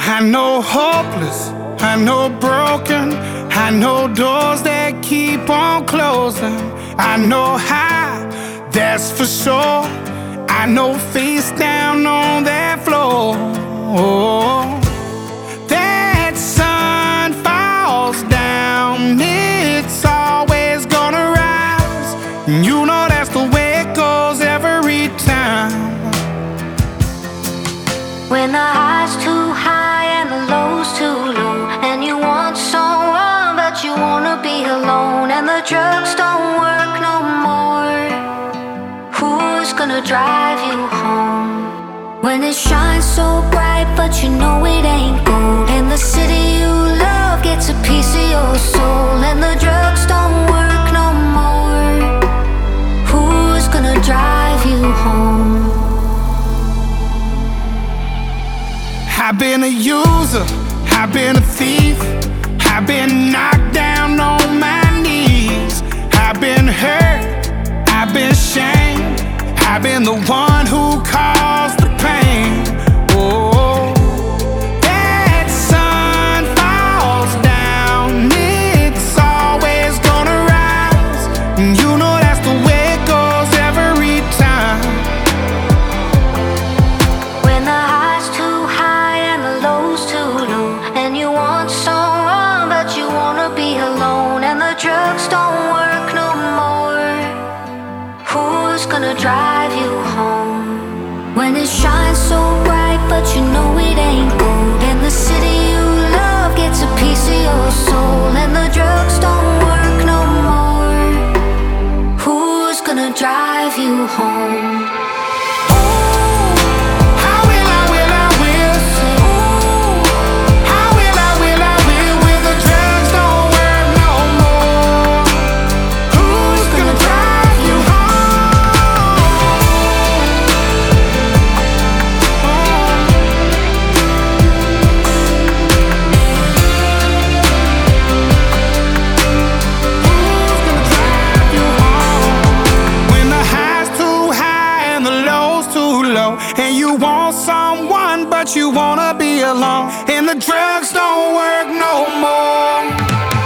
I know hopeless, I know broken, I know doors that keep on closing. I know high, that's for sure. I know face down on that floor. That sun falls down, it's always gonna rise. You know that's the way it goes every time. When the high's too high and the low's too low, and you want someone but you wanna be alone, and the drugs don't work no more, who's gonna drive you home? When it shines so bright but you know it ain't gold, and the city you love gets a piece of your soul, and the drugs don't work no more, who's gonna drive you home? I've been a user, I've been a thief, I've been knocked down on my knees. I've been hurt, I've been shamed, I've been the one who caused the pain. Oh, that sun falls down, it's always gonna rise. And you know that's the way it goes every time. When the high's too high and the low's too low, and you want someone but you wanna be alone, and the drugs don't work no more, who's gonna drive you home? When it shines so bright but you know it ain't gold, and the city you love gets a piece of your soul, and the drugs don't work no more, who's gonna drive you home? And you want someone, but you wanna be alone, and the drugs don't work no more.